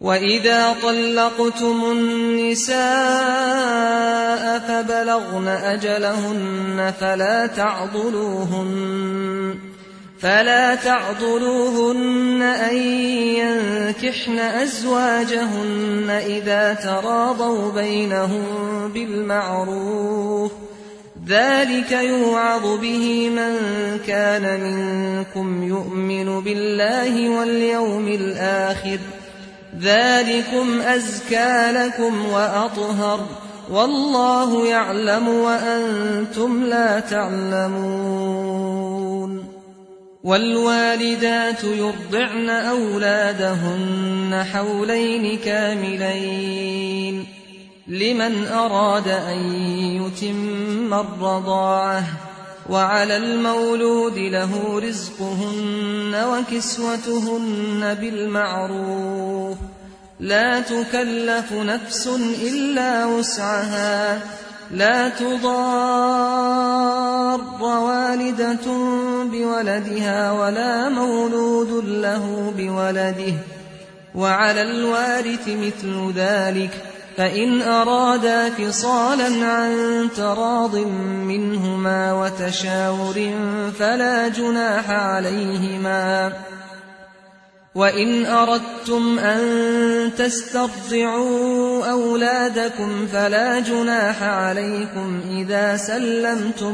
وإذا طلقتم النساء فبلغن أجلهن فلا تعضلوهن أن ينكحن أزواجهن إذا تراضوا بينهم بالمعروف، ذلك يوعظ به من كان منكم يؤمن بالله واليوم الآخر، ذلكم أزكى لكم وأطهر، والله يعلم وأنتم لا تعلمون. والوالدات يرضعن أولادهن حولين كاملين لمن أراد أن يتم الرضاعة، وعلى المولود له رزقهن وكسوتهن بالمعروف، لا تكلف نفس إلا وسعها، لا تضار والدة بولدها ولا مولود له بولده، وعلى الوارث مثل ذلك، فإن أرادا فصالا عن تراض منهما وتشاور فلا جناح عليهما. وإن أردتم أن تسترضعوا أولادكم فلا جناح عليكم إذا سلمتم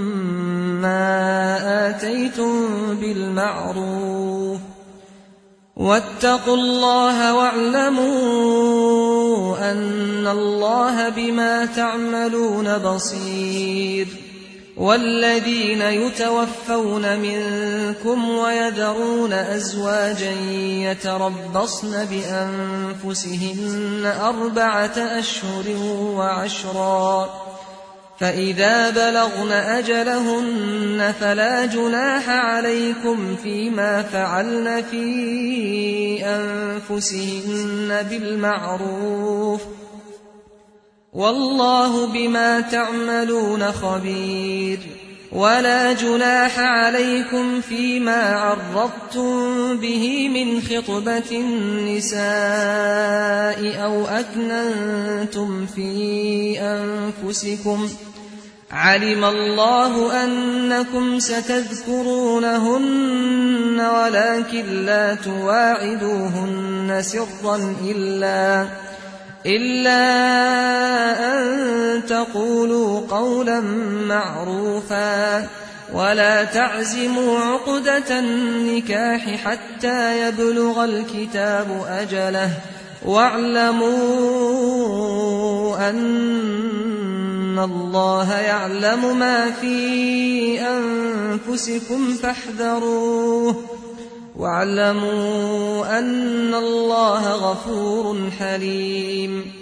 ما آتيتم بالمعروف، واتقوا الله واعلموا أن الله بما تعملون بصير. والذين يتوفون منكم ويذرون أزواجا يتربصن بأنفسهن 4 أشهر وعشرا، فإذا بلغن أجلهن فلا جناح عليكم فيما فعلن في أنفسهن بالمعروف، والله بما تعملون خبير. ولا جناح عليكم فيما عرضتم به من خطبة النساء أو أكننتم في أنفسكم، علم الله أنكم ستذكرونهن ولكن لا تواعدوهن سرا إلا أن تقولوا قولا معروفا، ولا تعزموا عقدة النكاح حتى يبلغ الكتاب أجله، واعلموا أن الله يعلم ما في أنفسكم فاحذروه، واعلموا أن الله غفور حليم.